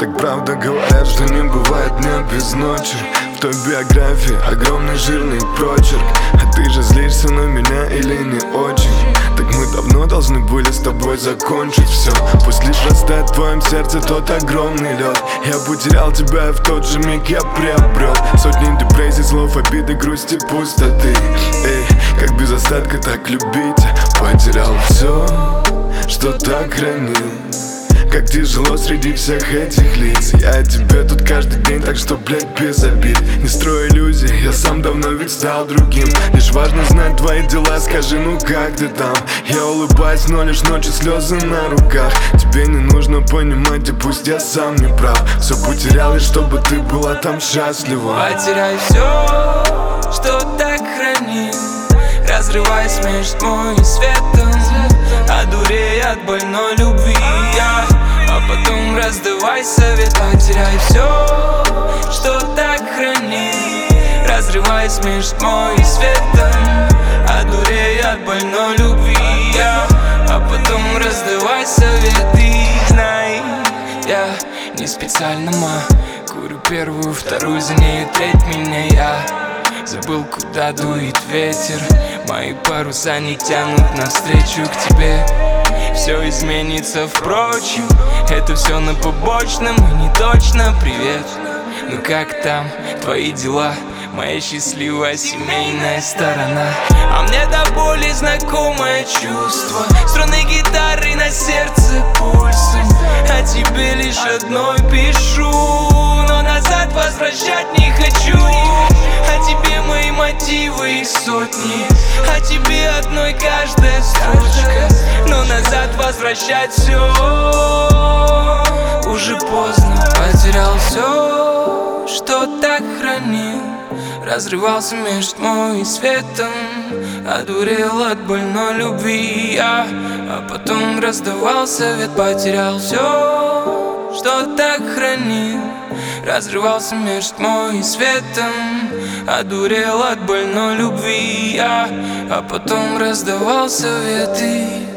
Так правда говорят, что не бывает дня без ночи. В той биографии огромный жирный прочерк. А ты же злишься на меня или не очень? Так мы давно должны были с тобой закончить все. Пусть лишь растает в твоем сердце тот огромный лед. Я потерял тебя, и в тот же миг я приобрел сотни депрессий, слов, обиды, грусти, пустоты. Эй, как без остатка так любить? Потерял все, что так хранил. Как тяжело среди всех этих лиц. Я тебе тут каждый день, так что, блядь, без обид. Не строй иллюзий, я сам давно ведь стал другим. Лишь важно знать твои дела, скажи, ну как ты там? Я улыбаюсь, но лишь ночью слезы на руках. Тебе не нужно понимать, и пусть я сам не прав. Все потерял, и чтобы ты была там счастлива. Потеряй все, что так хранил, разрываясь между тьмой и светом. Одурей от больной любви я, а потом раздавай совет. Потеряй все, что так хранил, разрываясь между тьмой и светом. Одурей от больной любви я, а потом раздавай совет. И знай, я не специально, курю первую, вторую, за нею треть меня я. Забыл, куда дует ветер, мои паруса не тянут навстречу к тебе. Все изменится, впрочем, это все на побочном и не точно. Привет, ну как там твои дела, моя счастливая семейная сторона? А мне до боли знакомое чувство, струны гитары на сердце пульсом. А тебе лишь одной пишу, но назад возвращать не хочу. А тебе мои мотивы их сотни, а тебе одной каждая строчка. Но назад возвращать все уже поздно. Потерял все, что так хранил, разрывался между тьмой и светом. Одурел от больной любви я, а потом раздавал совет. Потерял все, что так хранил, разрывался между тьмой и светом. Одурел от больной любви я, а потом раздавал советы.